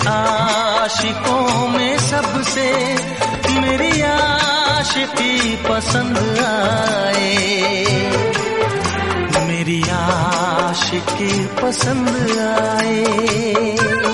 आशिकों में सबसे मेरी आशिकी पसंद आए, मेरी आशिकी पसंद आए।